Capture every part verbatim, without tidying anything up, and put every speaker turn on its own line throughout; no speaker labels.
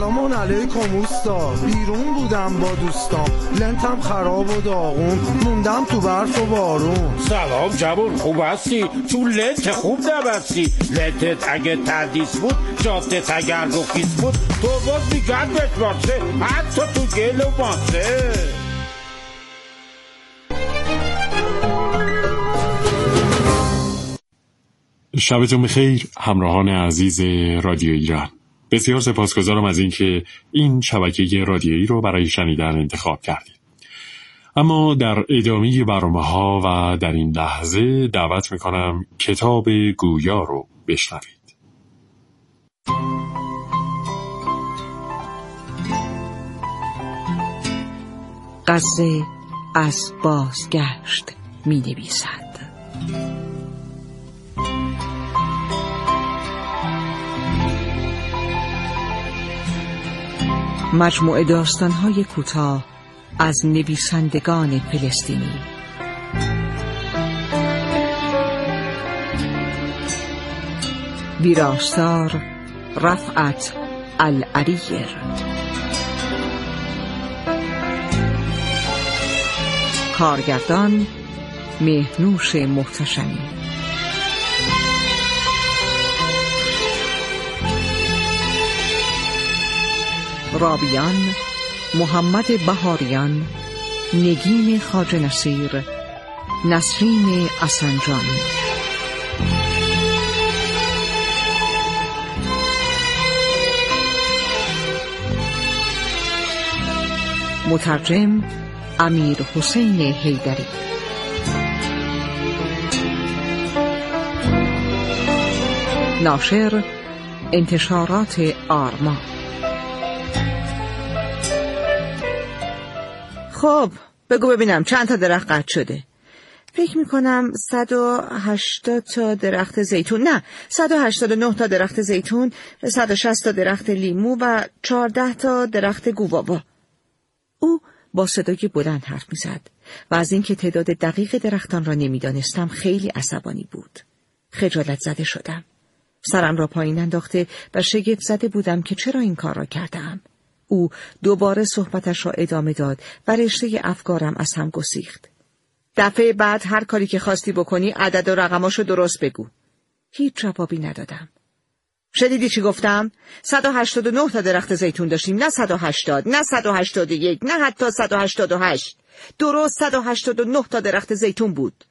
سلام علیکم اوستا. بیرون بودم با دوستام، لنتم خراب و داغون، موندم تو برف و بارون.
سلام جوون، خوب هستی؟ تو لنت خوب نبستی. لنتت اگه تردیس بود، جادت اگر رخیص بود، تو باز میگرد بتراسه، حتی تو گل و ماسه.
شبتون بخیر همراهان عزیز رادیو ایران. بسیار سپاسگزارم از اینکه این شبکه رادیویی رو برای شنیدن انتخاب کردید. اما در ادامه برنامه‌ها و در این لحظه دعوت میکنم کتاب گویا رو بشنوید.
غزه از بازگشت می نویسد. مجموعه داستان‌های کوتاه از نویسندگان فلسطینی. ویراستار رفعت العریر. کارگردان مهنوش محتشمی. راویان محمد بهاریان، نگین خواجه نصیر، نسرین اسنجان. مترجم امیر حسین حیدری. ناشر انتشارات آرما.
خب بگو ببینم چند تا درخت قطع شده؟ فکر میکنم صد و هشتاد تا درخت زیتون، نه صد و هشتاد و نه تا درخت زیتون، صد و شصت تا درخت لیمو و چهارده تا درخت گوابا. او با صدای بلند حرف میزد و از اینکه تعداد دقیق درختان را نمیدانستم خیلی عصبانی بود. خجالت زده شدم. سرم را پایین انداخته و شگفت زده بودم که چرا این کار را کردم. او دوباره صحبتش را ادامه داد و رشته افکارم از هم گسیخت. دفعه بعد هر کاری که خواستی بکنی عدد و رقماشو درست بگو. هیچ جوابی ندادم. شنیدی چی گفتم؟ صد و هشتاد و نه تا درخت زیتون داشتیم، نه صد و هشتاد، نه صد و هشتاد و یک، نه حتی صد و هشتاد و هشت. درست صد و هشتاد و نه تا درخت زیتون بود.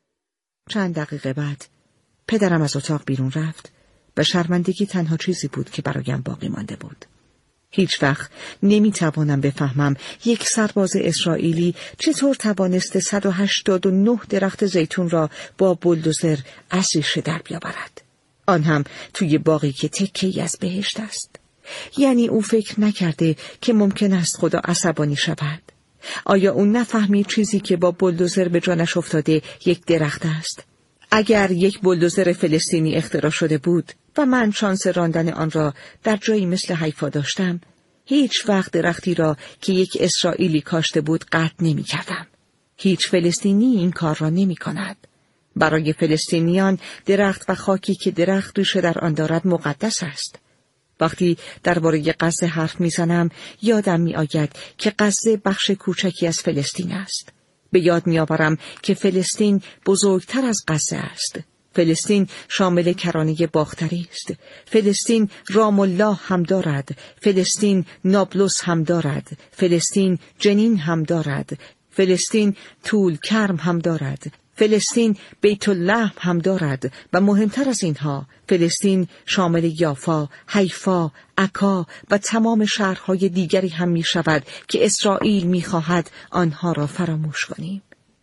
چند دقیقه بعد پدرم از اتاق بیرون رفت و شرمندگی تنها چیزی بود که برایم باقی مانده بود. هیچ وقت نمیتوانم بفهمم یک سرباز اسرائیلی چطور توانسته صد و هشتاد و نه درخت زیتون را با بولدوزر از ریشه در بیاورد. آن هم توی باغی که تکه‌ای از بهشت است. یعنی او فکر نکرده که ممکن است خدا عصبانی شود. آیا او نفهمید چیزی که با بولدوزر به جانش افتاده یک درخت است؟ اگر یک بولدوزر فلسطینی اختراع شده بود و من شانس راندن آن را در جایی مثل حیفا داشتم، هیچ وقت درختی را که یک اسرائیلی کاشته بود قطع نمی کردم. هیچ فلسطینی این کار را نمی کند. برای فلسطینیان درخت و خاکی که درخت ریشه در آن دارد مقدس است. وقتی درباره غزه حرف میزنم یادم می آید که غزه بخش کوچکی از فلسطین است. به یاد می آورم که فلسطین بزرگتر از غزه است. فلسطین شامل کرانه باختری است. فلسطین رام الله هم دارد. فلسطین نابلس هم دارد. فلسطین جنین هم دارد. فلسطین طول کرم هم دارد. فلسطین بیت الله هم دارد و مهمتر از اینها فلسطین شامل یافا، حیفا، عکا و تمام شهرهای دیگری هم می شود که اسرائیل می خواهد آنها را فراموش کنیم.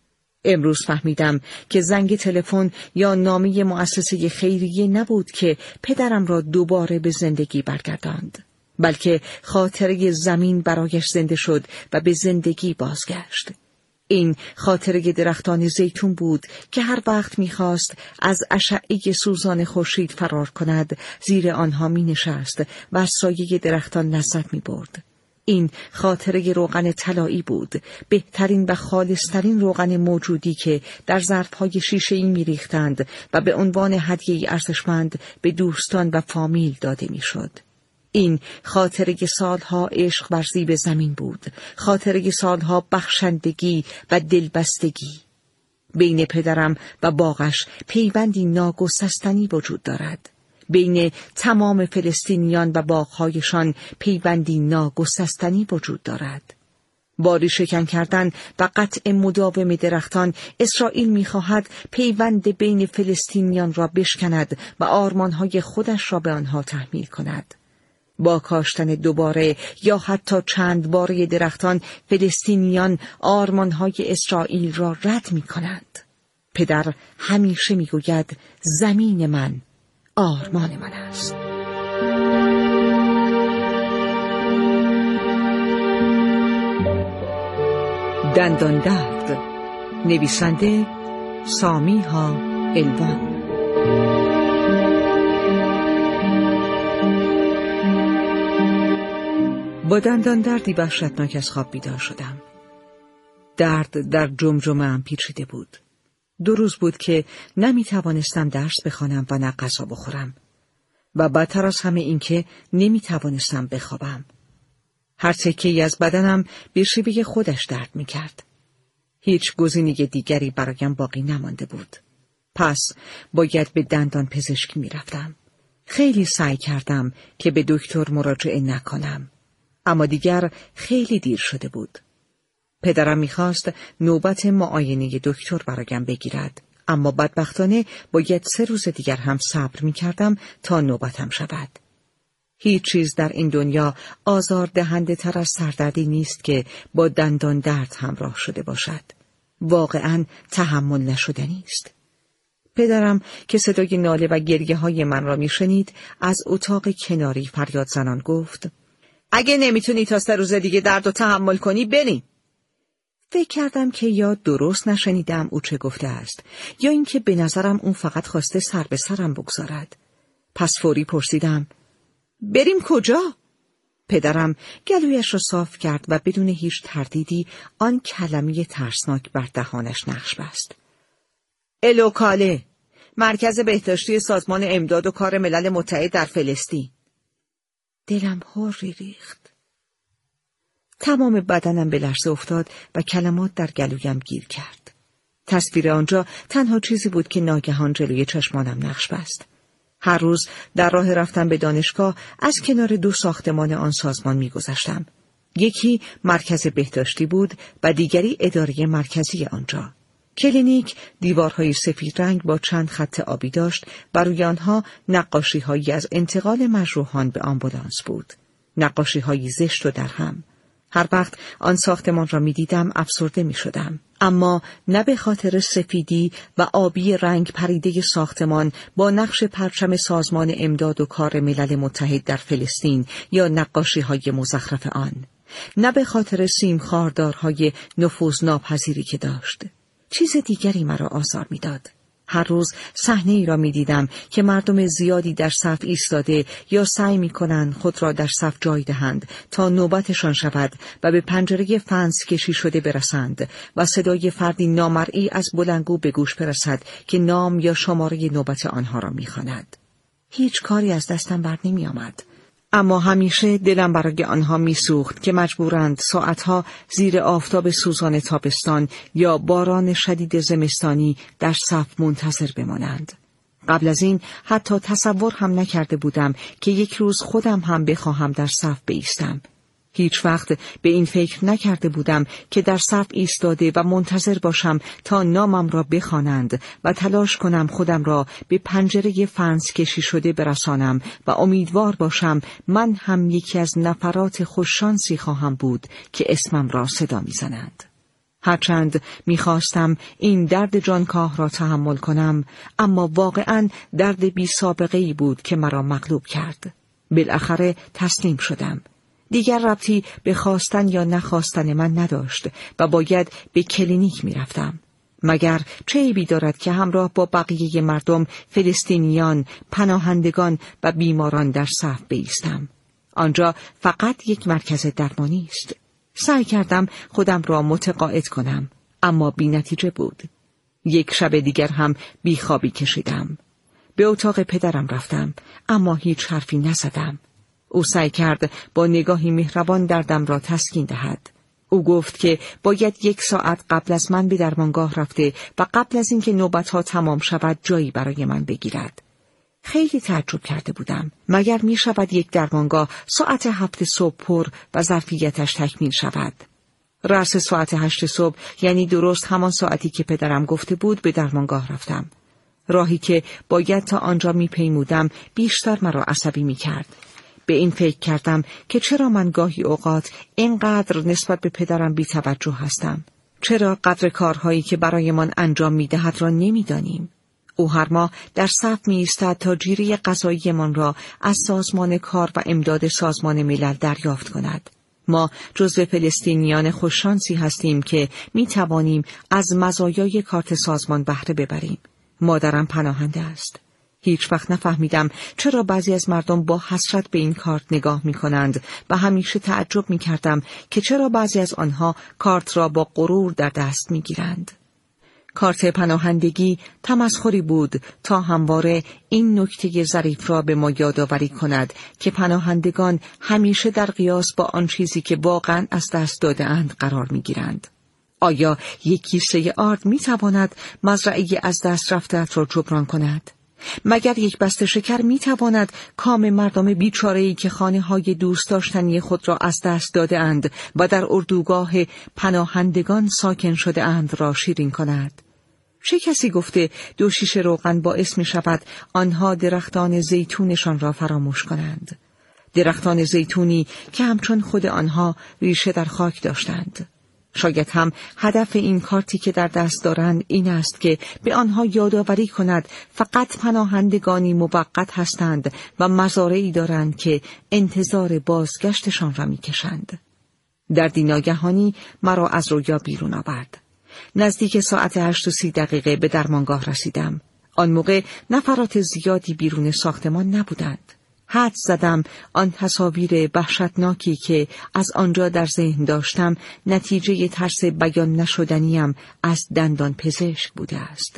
امروز فهمیدم که زنگ تلفن یا نامه مؤسسه خیریه نبود که پدرم را دوباره به زندگی برگرداند، بلکه خاطره زمین برایش زنده شد و به زندگی بازگشت. این خاطره درختان زیتون بود که هر وقت می‌خواست از اشعه سوزان خورشید فرار کند، زیر آنها می‌نشست و از سایه درختان لذت می‌برد. این خاطره روغن طلایی بود، بهترین و خالصترین روغن موجودی که در ظرف‌های شیشه‌ای می‌ریختند و به عنوان هدیه‌ای ارزشمند به دوستان و فامیل داده می‌شد. این خاطره سالها عشق ورزی به زمین بود، خاطره سالها بخشندگی و دلبستگی. بین پدرم و باغش پیوندی ناگسستنی وجود دارد. بین تمام فلسطینیان و باغهایشان پیوندی ناگسستنی وجود دارد. باری شکن کردن و قطع مداوم درختان، اسرائیل می‌خواهد پیوند بین فلسطینیان را بشکند و آرمانهای خودش را به آنها تحمیل کند. با کاشتن دوباره یا حتی چند باره درختان، فلسطینیان آرمانهای اسرائیل را رد می‌کنند. پدر همیشه می‌گوید زمین من آرمان من است. دندان درد، نویسنده سامیها الوان. با دندان دردی وحشتناک از خواب بیدار شدم. درد در جمجمه‌ام پیچیده بود. دو روز بود که نمی توانستم درس بخوانم و نه غذا بخورم و بدتر از همه این که نمی توانستم بخوابم. هر تکه‌ای از بدنم به شیوه خودش درد می کرد. هیچ گزینه دیگری برایم باقی نمانده بود. پس باید به دندان پزشکی می رفتم. خیلی سعی کردم که به دکتر مراجعه نکنم، اما دیگر خیلی دیر شده بود. پدرم می‌خواست نوبت معاینه دکتر برایم بگیرد، اما بدبختانه باید سه روز دیگر هم صبر می‌کردم تا نوبتم شود. هیچ چیز در این دنیا آزار دهنده تر از سردردی نیست که با دندان درد همراه شده باشد. واقعاً تحمل نشدنی است. پدرم که صدای ناله و گریه های من را می‌شنید، از اتاق کناری فریاد زنان گفت: اگه نمیتونی تا سه روز دیگه درد رو تحمل کنی بریم. فکر کردم که یا درست نشنیدم او چه گفته است، یا اینکه به نظرم اون فقط خواسته سر به سرم بگذارد. پس فوری پرسیدم: بریم کجا؟ پدرم گلویش را صاف کرد و بدون هیچ تردیدی آن کلمه ترسناک بر دهانش نقش بست: الوکاله، مرکز بهداشتی سازمان امداد و کار ملل متحد در فلسطین. دلم هوری ریخت. تمام بدنم به لرزه افتاد و کلمات در گلویم گیر کرد. تصویر آنجا تنها چیزی بود که ناگهان جلوی چشمانم نقش بست. هر روز در راه رفتن به دانشگاه از کنار دو ساختمان آن سازمان می‌گذشتم. یکی مرکز بهداشتی بود و دیگری اداره مرکزی آنجا. کلینیک دیوارهای سفید رنگ با چند خط آبی داشت و روی آنها نقاشی‌هایی از انتقال مجروحان به آمبولانس بود. نقاشی‌هایی زشت و درهم. هر وقت آن ساختمان را می‌دیدم افسرده می‌شدم، اما نه به خاطر سفیدی و آبی رنگ پریده ساختمان با نقش پرچم سازمان امداد و کار ملل متحد در فلسطین یا نقاشی‌های مزخرف آن، نه به خاطر سیم خاردارهای نفوذناپذیری که داشت. چیز دیگری مرا آزار می‌داد. هر روز صحنه ای را می‌دیدم که مردم زیادی در صف ایستاده یا سعی می‌کنند خود را در صف جای دهند تا نوبتشان شود و به پنجره فنس کشی شده برسند و صدای فردی نامرئی از بلندگو به گوش برسد که نام یا شماره نوبت آنها را می‌خواند. هیچ کاری از دستم بر نمی‌آمد. اما همیشه دلم برای آنها میسوخت که مجبورند ساعتها زیر آفتاب سوزان تابستان یا باران شدید زمستانی در صف منتظر بمانند. قبل از این حتی تصور هم نکرده بودم که یک روز خودم هم بخواهم در صف بایستم. هیچ وقت به این فکر نکرده بودم که در صف ایستاده و منتظر باشم تا نامم را بخوانند و تلاش کنم خودم را به پنجره فنس کشی شده برسانم و امیدوار باشم من هم یکی از نفرات خوششانسی خواهم بود که اسمم را صدا می‌زنند. هرچند می‌خواستم این درد جانکاه را تحمل کنم، اما واقعاً درد بی سابقه‌ای بود که مرا مغلوب کرد. بالاخره تسلیم شدم. دیگر ربطی به خواستن یا نخواستن من نداشت و باید به کلینیک می رفتم. مگر چه عیبی دارد که همراه با بقیه مردم، فلسطینیان، پناهندگان و بیماران در صف بایستم. آنجا فقط یک مرکز درمانی است. سعی کردم خودم را متقاعد کنم، اما بی نتیجه بود. یک شب دیگر هم بیخوابی کشیدم. به اتاق پدرم رفتم، اما هیچ حرفی نزدم. او سعی کرد با نگاهی مهربان دردم را تسکین دهد. او گفت که باید یک ساعت قبل از من به درمانگاه رفته و قبل از اینکه نوبت‌ها تمام شود جایی برای من بگیرد. خیلی تعجب کرده بودم. مگر می شود یک درمانگاه ساعت هفت صبح پر و ظرفیتش تکمیل شود؟ رأس ساعت هشت صبح، یعنی درست همان ساعتی که پدرم گفته بود، به درمانگاه رفتم. راهی که باید تا آنجا می پیمودم بیشتر مرا عصبی می کرد. به این فکر کردم که چرا من گاهی اوقات اینقدر نسبت به پدرم بی توجه هستم؟ چرا قدر کارهایی که برایمان انجام می دهد را نمی دانیم؟ او هر ماه در صف می ایستد تا جیره غذاییمان را از سازمان کار و امداد سازمان ملل دریافت کند. ما جزو فلسطینیان خوششانسی هستیم که می توانیم از مزایای کارت سازمان بهره ببریم. مادرم پناهنده است. هیچ وقت نفهمیدم چرا بعضی از مردم با حسرت به این کارت نگاه می کنند و همیشه تعجب می کردم که چرا بعضی از آنها کارت را با غرور در دست می گیرند. کارت پناهندگی تمسخری بود تا همواره این نکته ظریف را به ما یادآوری کند که پناهندگان همیشه در قیاس با آن چیزی که واقعا از دست داده اند قرار می گیرند. آیا یک کیسه آرد می تواند مزرعه از دست رفته‌ات را جبران کند؟ مگر یک بسته شکر می تواند کام مردم بیچاره‌ای که خانه‌های دوست داشتنی خود را از دست داده اند و در اردوگاه پناهندگان ساکن شده اند را شیرین کند؟ چه کسی گفته دو شیشه روغن باعث می شود آنها درختان زیتونشان را فراموش کنند؟ درختان زیتونی که همچون خود آنها ریشه در خاک داشتند. شاید هم هدف این کارتی که در دست دارند این است که به آنها یادآوری کند فقط پناهندگانی موقت هستند و مزارعی دارند که انتظار بازگشتشان را می‌کشند. دردی ناگهانی مرا از رویا بیرون آورد. نزدیک ساعت هشت و سی دقیقه به درمانگاه رسیدم. آن موقع نفرات زیادی بیرون ساختمان نبودند. حد زدم آن تصاویر وحشتناکی که از آنجا در ذهن داشتم نتیجه ترس بیان نشدنیم از دندان پزشک بوده است.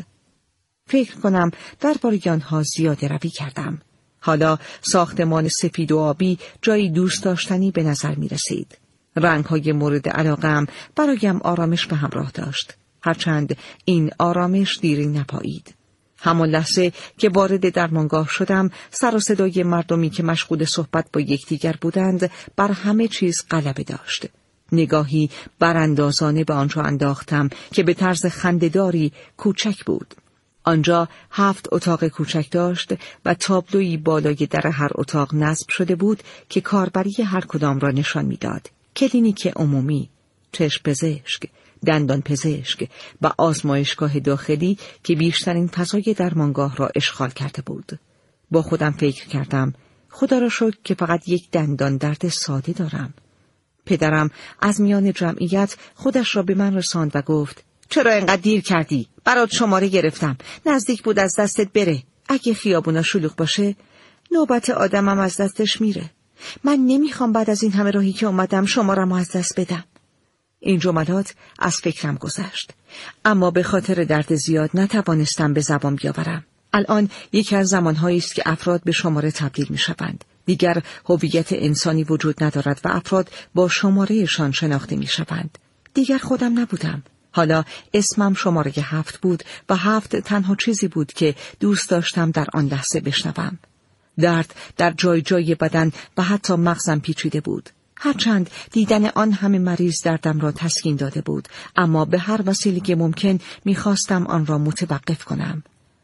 فکر کنم درباره آنها زیاده روی کردم. حالا ساختمان سفید و آبی جایی دوست داشتنی به نظر می رسید. رنگ‌های مورد علاقه‌ام برایم آرامش به همراه داشت. هرچند این آرامش دیری نپایید. همان لحظه که وارد درمانگاه شدم، سر و صدای مردمی که مشغول صحبت با یکدیگر بودند بر همه چیز غلبه داشت. نگاهی براندازانه به آنجا انداختم که به طرز خنده‌داری کوچک بود. آنجا هفت اتاق کوچک داشت و تابلویی بالای در هر اتاق نصب شده بود که کاربری هر کدام را نشان می‌داد. کلینیک عمومی، چشم پزشک، دندان پزشک و آزمایشگاه داخلی که بیشترین فضای درمانگاه را اشغال کرده بود. با خودم فکر کردم خدا را شکر که فقط یک دندان درد ساده دارم. پدرم از میان جمعیت خودش را به من رساند و گفت چرا اینقدر دیر کردی؟ برات شماره گرفتم. نزدیک بود از دستت بره. اگه خیابونا شلوغ باشه نوبت آدمم از دستش میره. من نمیخوام بعد از این همه راهی که اومدم شماره‌مو از دست بدم. این جملات از فکرم گذشت، اما به خاطر درد زیاد نتوانستم به زبان بیاورم. الان یکی از زمانهایی است که افراد به شماره تبدیل میشوند. دیگر هویت انسانی وجود ندارد و افراد با شمارهشان شناخته میشوند. دیگر خودم نبودم. حالا اسمم شماره هفت بود و هفت تنها چیزی بود که دوست داشتم در آن لحظه بشنوم. درد در جای جای بدن و حتی مغزم پیچیده بود. هرچند دیدن آن همه مریض دردم را تسکین داده بود، اما به هر وسیله ممکن میخواستم آن را متوقف کنم.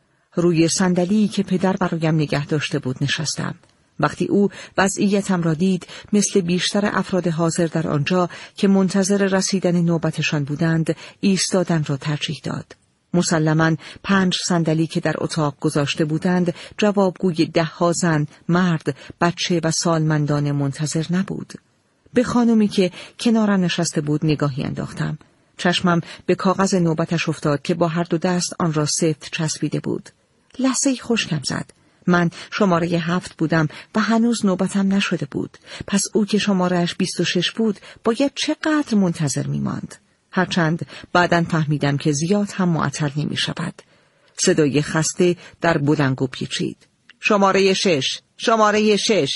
روی صندلی که پدر برایم نگه داشته بود نشستم. وقتی او وضعیتم را دید، مثل بیشتر افراد حاضر در آنجا که منتظر رسیدن نوبتشان بودند، ایستادن را ترجیح داد. مسلماً پنج صندلی که در اتاق گذاشته بودند جوابگوی ده ها زن، مرد، بچه و سالمندان منتظر نبود. به خانمی که کنارم نشسته بود نگاهی انداختم. چشمم به کاغذ نوبتش افتاد که با هر دو دست آن را سفت چسبیده بود. لحظه‌ای خشکم زد. من شماره هفت بودم و هنوز نوبتم نشده بود. پس او که شمارهش بیست و شش بود باید چقدر منتظر می‌ماند. هرچند بعداً فهمیدم که زیاد هم معطل نمی شود. صدای خسته در بلنگو پیچید. شماره شش، شماره شش.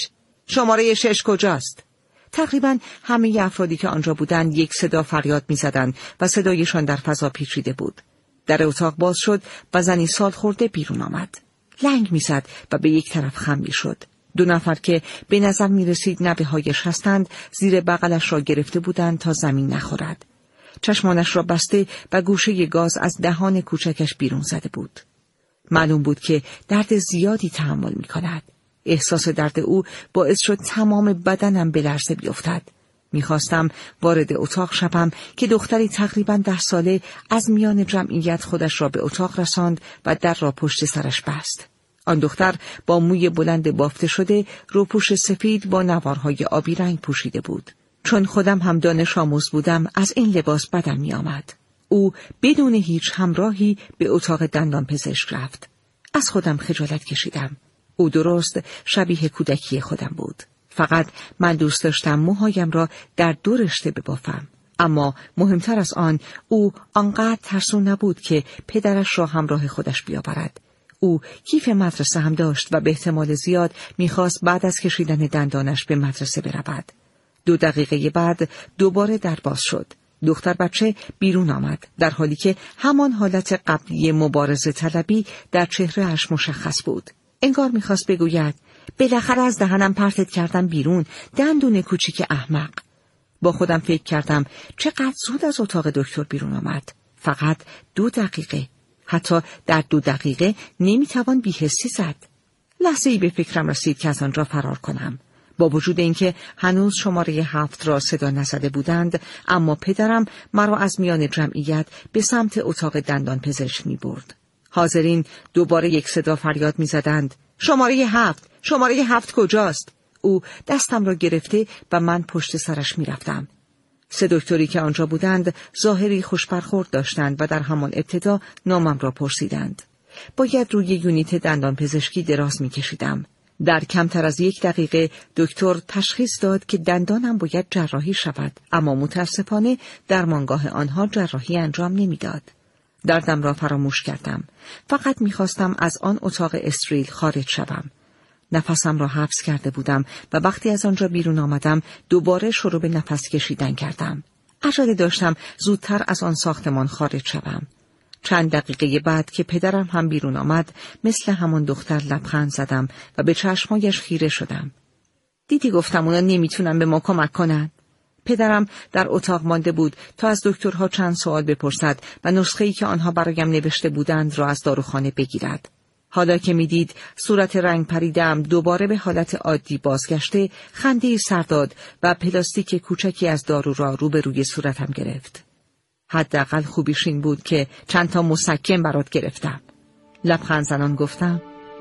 شماره شش کجاست؟ تقریباً همه افرادی که آنجا بودند یک صدا فریاد می‌زدند و صدایشان در فضا پیچیده بود. در اتاق باز شد و زنی سال خورده بیرون آمد. لنگ می‌زد و به یک طرف خم می‌شد. دو نفر که به نظر می‌رسید نبه‌هایش هستند زیر بغلش را گرفته بودند تا زمین نخورد. چشمانش را بسته و گوشه گاز از دهان کوچکش بیرون زده بود. معلوم بود که درد زیادی تحمل می‌کند. احساس درد او باعث شد تمام بدنم به لرزه بیفتد. میخواستم وارد اتاق شوم که دختری تقریباً ده ساله از میان جمعیت خودش را به اتاق رساند و در را پشت سرش بست. آن دختر با موی بلند بافته شده، روپوش سفید با نوارهای آبی رنگ پوشیده بود. چون خودم هم دانش آموز بودم از این لباس بدم می آمد. او بدون هیچ همراهی به اتاق دندان پزشک رفت. از خودم خجالت کشیدم. او درست شبیه کودکی خودم بود. فقط من دوست داشتم موهایم را در دو رشته ببافم. اما مهمتر از آن، او آنقدر ترسو نبود که پدرش را همراه خودش بیاورد. او کیف مدرسه هم داشت و به احتمال زیاد میخواست بعد از کشیدن دندانش به مدرسه برود. دو دقیقه بعد دوباره در باز شد. دختر بچه بیرون آمد، در حالی که همان حالت قبلی مبارزه طلبی در چهرهش مشخص بود. انگار میخواست بگوید بالاخره از دهنم پرتت کردم بیرون، دندون کوچیک احمق. با خودم فکر کردم چقدر زود از اتاق دکتر بیرون آمد. فقط دو دقیقه. حتی در دو دقیقه نمیتوان بی‌حسی زد. لحظه ای به فکرم رسید که از آنجا فرار کنم. با وجود اینکه هنوز شماره هفت را صدا نزده بودند، اما پدرم مرا از میان جمعیت به سمت اتاق دندان پزشک می برد. حاضرین دوباره یک صدا فریاد می زدند. شماره هفت، شماره هفت کجاست؟ او دستم را گرفته و من پشت سرش می رفتم. سه دکتری که آنجا بودند ظاهری خوشبرخورد داشتند و در همان ابتدا نامم را پرسیدند. باید روی یونیت دندان پزشکی دراز می کشیدم. در کمتر از یک دقیقه دکتر تشخیص داد که دندانم باید جراحی شود، اما متاسفانه درمانگاه آنها جراحی انجام نمیداد. دردم را فراموش کردم. فقط میخواستم از آن اتاق استریل خارج شوم. نفسم را حبس کرده بودم و وقتی از آنجا بیرون آمدم دوباره شروع به نفس کشیدن کردم. عجله داشتم زودتر از آن ساختمان خارج شوم. چند دقیقه بعد که پدرم هم بیرون آمد، مثل همون دختر لبخند زدم و به چشمایش خیره شدم. دیدی گفتم اونا نمیتونن به ما کمک کنن. پدرم در اتاق مانده بود تا از دکترها چند سوال بپرسد و نسخه‌ای که آنها برایم نوشته بودند را از داروخانه بگیرد. حالا که میدید صورت رنگ پریدم دوباره به حالت عادی بازگشته، خنده‌ای سر داد و پلاستیک کوچکی از دارو را روبروی صورتم گرفت. حداقل خوبیش این بود که چند تا مسکن برات گرفتم. لبخند زنان گفتم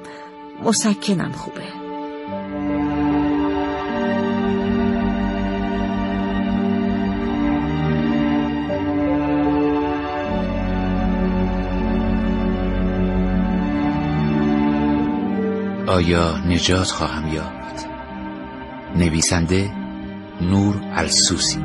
مسکنم خوبه.
آیا نجات خواهم یافت؟ نویسنده نور السوسی.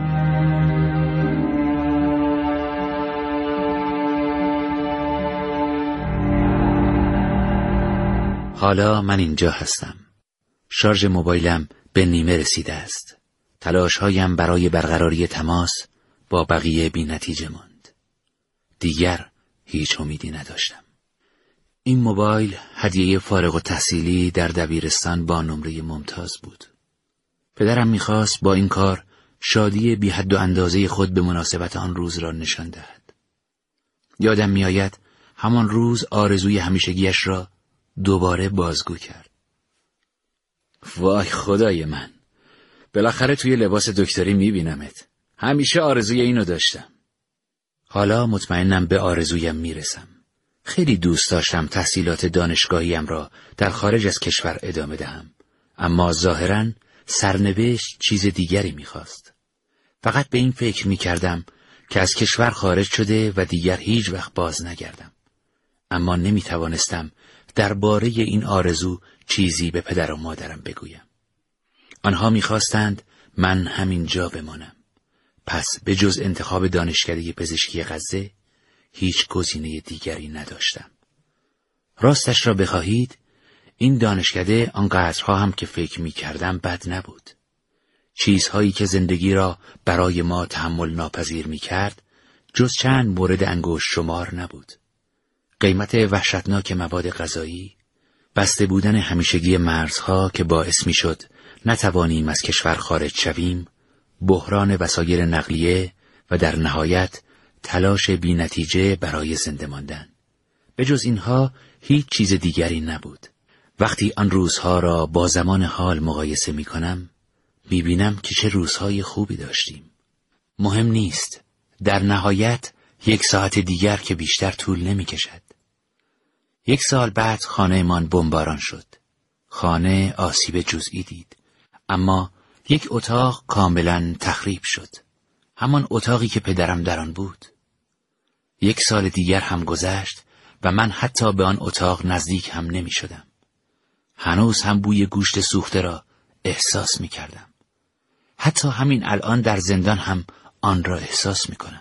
حالا من اینجا هستم. شارژ موبایلم به نیمه رسیده است. تلاش‌هایم برای برقراری تماس با بقیه بی نتیجه ماند. دیگر هیچ امیدی نداشتم. این موبایل هدیه فارغ التحصیلی در دبیرستان با نمره ممتاز بود. پدرم می‌خواست با این کار شادی بی حد و اندازه خود به مناسبت آن روز را نشان دهد. یادم می‌آید همان روز آرزوی همیشگیش را دوباره بازگو کرد. وای خدای من، بالاخره توی لباس دکتری میبینمت. همیشه آرزوی اینو داشتم. حالا مطمئنم به آرزویم میرسم. خیلی دوست داشتم تحصیلات دانشگاهیم را در خارج از کشور ادامه دهم، اما ظاهراً سرنوشت چیز دیگری میخواست. فقط به این فکر میکردم که از کشور خارج شده و دیگر هیچ وقت باز نگردم. اما نمیتوانستم درباره این آرزو چیزی به پدر و مادرم بگویم. آنها می‌خواستند من همینجا بمانم. پس به جز انتخاب دانشکده پزشکی غزه هیچ گزینه دیگری نداشتم. راستش را بخواهید، این دانشکده آنقدرها هم که فکر می کردم بد نبود. چیزهایی که زندگی را برای ما تحمل ناپذیر می کرد جز چند مورد انگشت شمار نبود. قیمت وحشتناک مواد غذایی، بسته بودن همیشگی مرزها که باعث می شد نتوانیم از کشور خارج شویم، بحران وسایل نقلیه و در نهایت تلاش بی نتیجه برای زنده ماندن. به جز اینها هیچ چیز دیگری نبود. وقتی آن روزها را با زمان حال مقایسه می کنم، می بینم که چه روزهای خوبی داشتیم. مهم نیست. در نهایت یک ساعت دیگر که بیشتر طول نمی کشد. یک سال بعد خانه من بمباران شد. خانه آسیب جزئی دید. اما یک اتاق کاملا تخریب شد. همان اتاقی که پدرم در آن بود. یک سال دیگر هم گذشت و من حتی به آن اتاق نزدیک هم نمی شدم. هنوز هم بوی گوشت سوخته را احساس می کردم. حتی همین الان در زندان هم آن را احساس می کنم.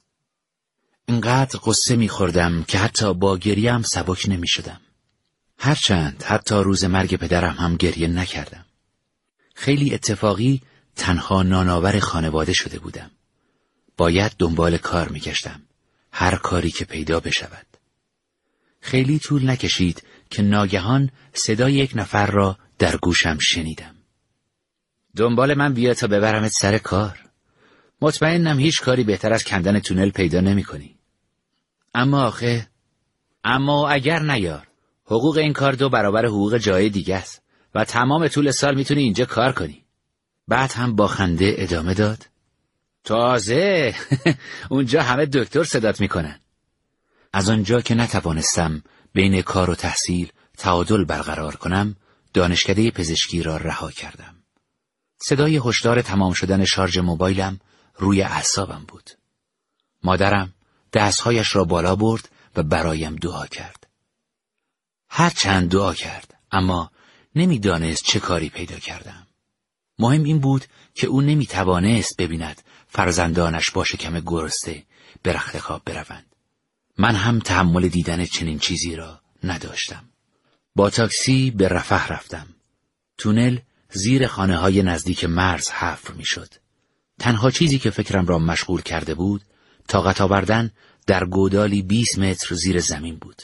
اینقدر قصه می خوردم که حتی با گریم سبک نمی شدم. هرچند حتی روز مرگ پدرم هم گریه نکردم. خیلی اتفاقی تنها نانآور خانواده شده بودم. باید دنبال کار می گشتم. هر کاری که پیدا بشود. خیلی طول نکشید که ناگهان صدای یک نفر را در گوشم شنیدم. دنبال من بیا تا ببرمت سر کار. مطمئنم هیچ کاری بهتر از کندن تونل پیدا نمی کنی. اما آخه اما اگر نیار حقوق این کار دو برابر حقوق جای دیگه است و تمام طول سال میتونی اینجا کار کنی. بعد هم با خنده ادامه داد. تازه اونجا همه دکتر صدات میکنن. از آنجا که نتوانستم بین کار و تحصیل تعادل برقرار کنم، دانشکده پزشکی را رها کردم. صدای هشدار تمام شدن شارژ موبایلم روی اعصابم بود. مادرم دستهایش را بالا برد و برایم دعا کرد. هر چند دعا کرد، اما نمیدانست چه کاری پیدا کردم. مهم این بود که او نمیتوانست ببیند فرزندانش با شکم گرسنه به رخت خواب بروند. من هم تحمل دیدن چنین چیزی را نداشتم. با تاکسی به رفح رفتم. تونل زیر خانه های نزدیک مرز حفر می شد. تنها چیزی که فکرم را مشغول کرده بود طاقت آوردن در گودالی بیست متر زیر زمین بود.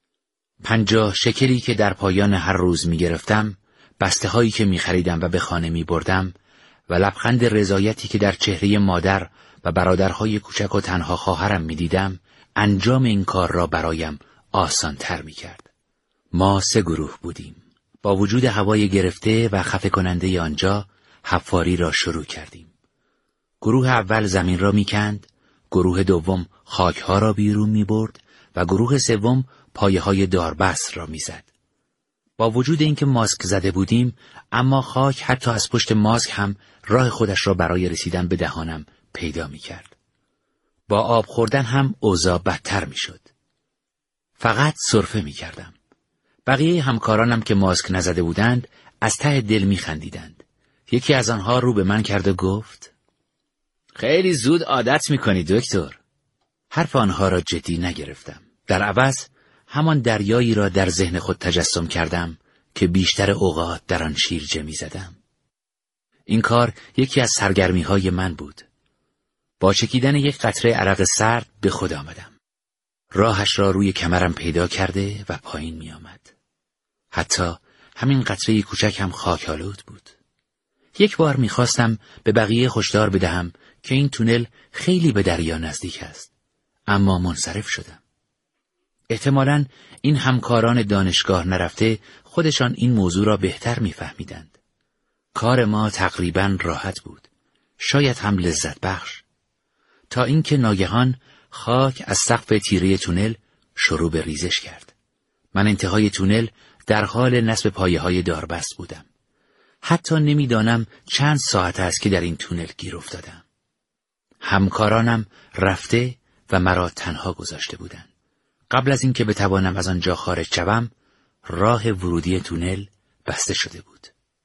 پنجاه شکلی که در پایان هر روز می گرفتم، بسته هایی که می خریدم و به خانه می بردم و لبخند رضایتی که در چهره مادر و برادرهای کوچک و تنها خواهرم می دیدم، انجام این کار را برایم آسان تر می کرد. ما سه گروه بودیم. با وجود هوای گرفته و خفه کننده آنجا، حفاری را شروع کردیم. گروه اول زمین را می کند، گروه دوم خاک ها را بیرون می برد و گروه سوم پایه های داربست را می زد. با وجود اینکه ماسک زده بودیم، اما خاک حتی از پشت ماسک هم راه خودش را برای رسیدن به دهانم پیدا می کرد. با آب خوردن هم اوضاع بدتر می شد. فقط سرفه می کردم. بقیه همکارانم که ماسک نزده بودند از ته دل می خندیدند. یکی از آنها رو به من کرد و گفت: خیلی زود عادت می کنی دکتر. حرف آنها را جدی نگرفتم. در عوض همان دریایی را در ذهن خود تجسم کردم که بیشتر اوقات در آن شیرجه می زدم. این کار یکی از سرگرمی های من بود. با چکیدن یک قطره عرق سرد به خود آمدم. راهش را روی کمرم پیدا کرده و پایین می آمد. حتی همین قطره کوچک هم خاک‌آلود بود. یک بار می خواستم به بقیه هشدار بدهم که این تونل خیلی به دریا نزدیک است، اما منصرف شدم. احتمالاً این همکاران دانشگاه نرفته خودشان این موضوع را بهتر می فهمیدند. کار ما تقریباً راحت بود، شاید هم لذت بخش، تا اینکه ناگهان خاک از سقف تیره تونل شروع به ریزش کرد. من انتهای تونل در حال نصب پایه‌های داربست بودم. حتی نمیدانم چند ساعت است که در این تونل گیر افتادم. همکارانم رفته و مرا تنها گذاشته بودند. قبل از اینکه بتوانم از آنجا خارج شوم، راه ورودی تونل بسته شده بود.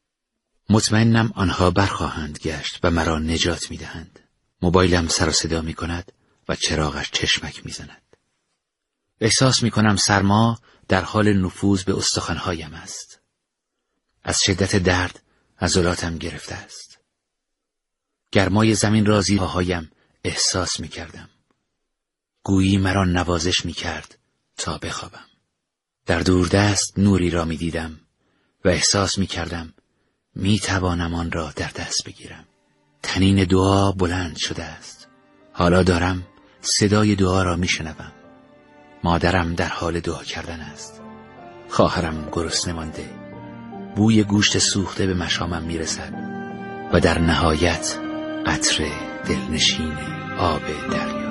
مطمئنم آنها برخواهند گشت و مرا نجات می‌دهند. موبایلم سر و صدا می‌کند و چراغش چشمک می‌زند. احساس می کنم سرما در حال نفوذ به استخوان‌هایم است. از شدت درد عضلاتم گرفته است. گرمای زمین را زیر پاهایم احساس می کردم. گویی مرا نوازش می کرد تا بخوابم. در دوردست نوری را می دیدم و احساس می کردم می توانم آن را در دست بگیرم. طنین دعا بلند شده است. حالا دارم صدای دعا را می شنوم. مادرم در حال دعا کردن است. خواهرم گرسنه مانده. بوی گوشت سوخته به مشامم می رسد و در نهایت عطر دلنشین آب دریا.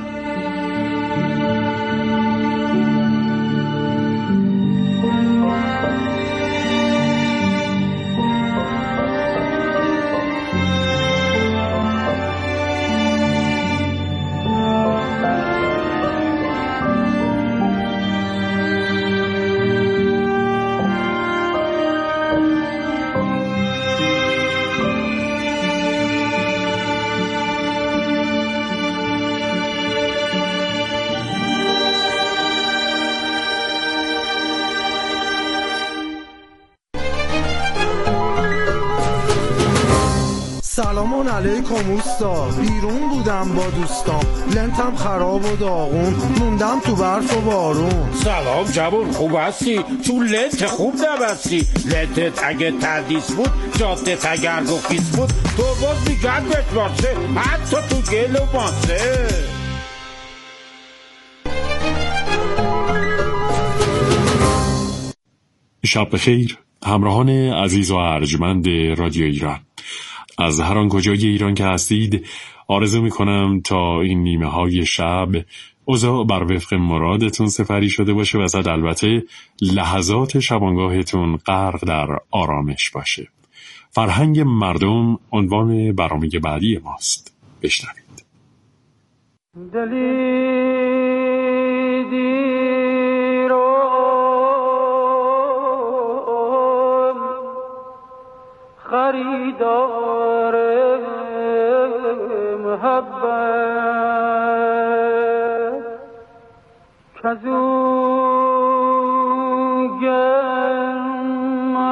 سلام علیکم اوستا، بیرون بودم با دوستام، لنتم خراب و داغون، موندم تو برف و بارون.
سلام جوون، خوب هستی؟ چون لنت خوب نبستی. لنتت اگه تردیس بود، جادت اگر گفیس بود، تو باز میگرد بتواسه، حتی تو گل و ماسه.
شب بخیر همراهان عزیز و ارجمند رادیو ایران. از هر آن کجای ایران که هستید آرزو میکنم تا این نیمه های شب اوضاع بر وفق مرادتون سپری شده باشه و صد البته لحظات شبانگاهتون غرق در آرامش باشه. فرهنگ مردم عنوان برنامه بعدی ماست. بشنوید.
دلی دیرم خریدار محبت کزو گرم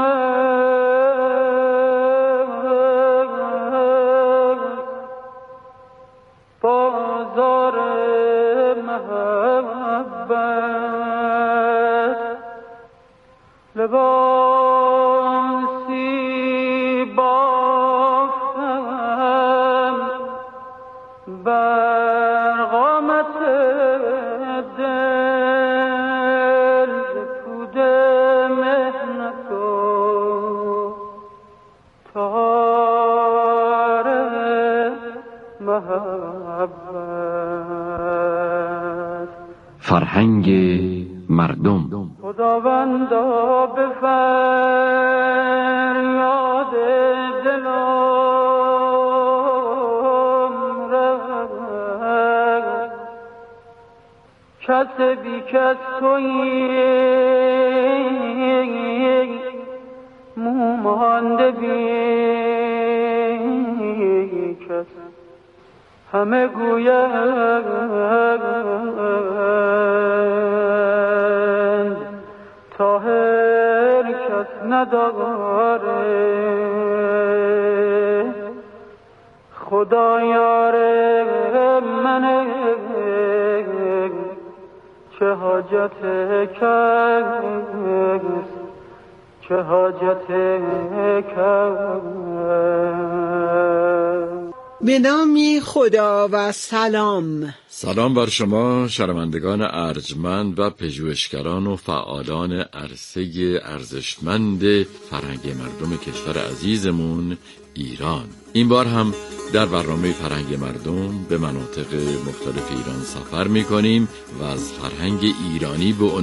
بازار محبت لباسی بافتم بر قامت دل پود مهنت و تار محبت.
فرهنگ مردم.
خداوندا به فریاد دلم رفت، کس بی کس تویی، مومانده بی کس، همه گویند طاهر کس نداره، خدا یار منه، چه حاجت کس، چه حاجت کس.
به نام خدا و سلام.
سلام بر شما شرمندگان ارجمند و پژوهشگران و فعالان عرصه ارزشمند فرهنگ مردم کشور عزیزمون ایران. این بار هم در برنامه فرهنگ مردم به مناطق مختلف ایران سفر می‌کنیم و از فرهنگ ایرانی به